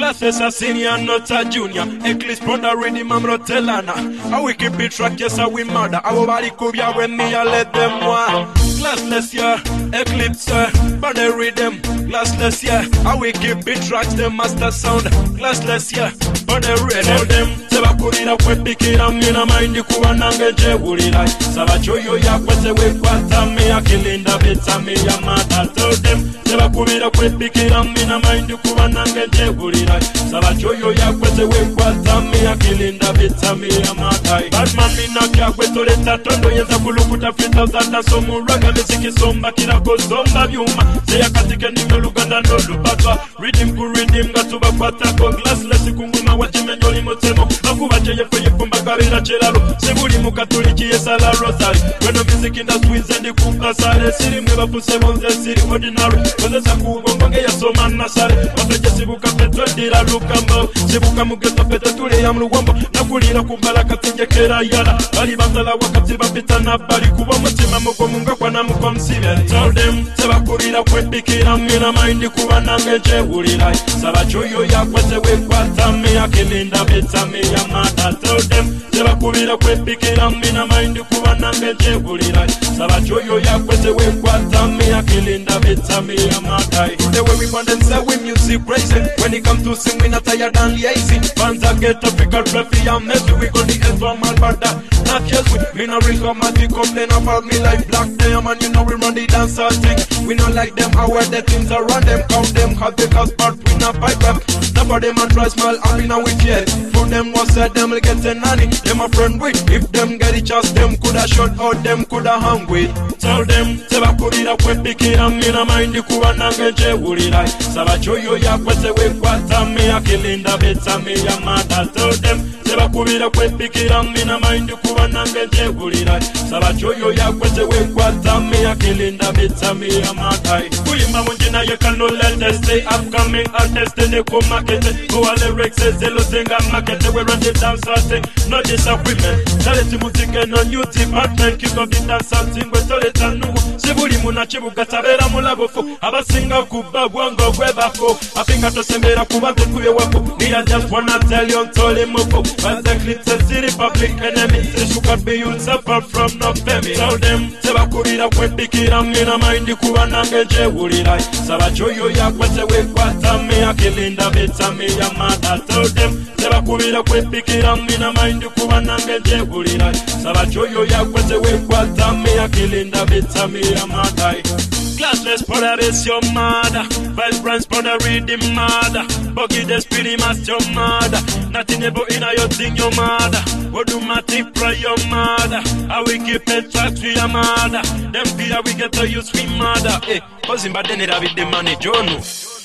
Classless a senior, not a junior. Eclipse pon the rhythm, I'm rotelana. How we keep it track, yes, how we murder. Our body kubia when me, I let them one. Classless, yeah, Eclipse, pon the rhythm. Classless, yeah, how we keep it tracks, the master sound. Classless, yeah, pon the rhythm. Them, Sebakurira, Kwepikira, Mina, mind you, Kuananga, Jewurira. Sabachoyo, Yakwese, Wekwata, me, Akilinda, Beta, me, Yamata. Tell them, Sebakurira, Kwepikira, Mina, mind you, Kuananga, Jewurira. Sabachoyo, Yakwese, Wekwata, me, Akilinda, Beta, me, Yamata. Batman, Mina, Yakweto, Leta, Tondo, Yazakulukuta, 3,000, Somuraga, Mesiki, Somba, Kirako, Somba, Yuma. Say, Akatika, Nino, Luganda, no, Lupatwa. Redeem, Kuredeem, Gatuba, Kwatako, Glassless, Kunguma, Wachimenyo, Motemo. Akubache, Yefumba, Kabila, Chelalo. Sebuli, Mukatuliki, Yesala, Rosari. When the music industry is in the Kumpasare, City, never put 7 the city ordinary. For the Saku, Bonga, Soman, Nasare. After Jessibuka, Petro, Dira, Lucambo. Sebuka, Mugata, Petro, Yamluambo. Nakulira, Kumbala, Katinja, Kera, Yada. Balibantala, Wakatiba, Pitana, Balikuba, Mutima, Mukomunga, Kwanamukom, Sivel. Tell them, Sebakurira, Kwepikira, Mina, Mind, Kubananga, Jewurira. Sabachoyo, Yakwese, Wekwata, me, Akilinda, Beta, me, Yamata. Tell them, Sebakurira, Kwepikira, Mina, Mind, Kubananga, Jewurira. Sabachoyo, Yakwese, Wekwata, me, Akilinda, Beta, me, Yamata. The way we want and say we music praising. When it comes to sing, we not tired and liaising. Fans are get African prefi and messy. We got the end from Alberta. Not yes, we no real come and we complain about me like black them. And you know we run the dancer thing. We not like them, how where the things around them. Count them, cause they cause part we not fight them. Nobody man try smile, and we know it yet. For them was said, them will get a nanny. Them a friend with. If them get it chance, them coulda shot out, them coulda hang with. Tell them, Sebakurira, Kwepikira, Mina, Mind, Kubananga, Jewurira. Sabachoyo, Yakwese, Wekwata, me, Akilinda, Beta, me, Yamata. Tell them, Sebakurira, Kwepikira, Mina, Mind, Kubananga, Jewurira. Sabachoyo, Yakwese, Wekwata, me, Akilinda, Beta, me, Yamata. Kuyima Munjina, you can no let us stay upcoming artists, they come market. Go all the lyrics, they losing a market, we run the dance thing, not disagreement. Charity music and a new department, kick off the dance thing, we told it and no. Sibuli Munachibu, Katabera Mulabofo, Abasinga Kuba, Wango, Webako. I think I to Sembera Kuba, the Kuyawapo. Me, I just wanna tell you, Tolimoko. But the Clipse City public enemy, you can be you suffer from no family. Tell them, Sebakurira, Kwepikira, Mina, Mind, Kubananga, Jewurira. Sabachoyo, Yakwese, Wekwata, me, Akilinda, Beta, me, Yamata. Tell them, Sebakurira, Kwepikira, Mina, Mind, Kubananga, Jewurira. Sabachoyo, Yakwese, Wekwata, me, Akilinda, Beta, me, Yamata. Classless Polaris, your mother. Vibrance for the rhythm, mother. Buggy the spirit, master, your mother. Nothing about in your thing, your mother. What do my tip for your mother? How we keep it track to your mother? Them fear we get to use we mother. Hey, cousin, but then it have the money, Jono.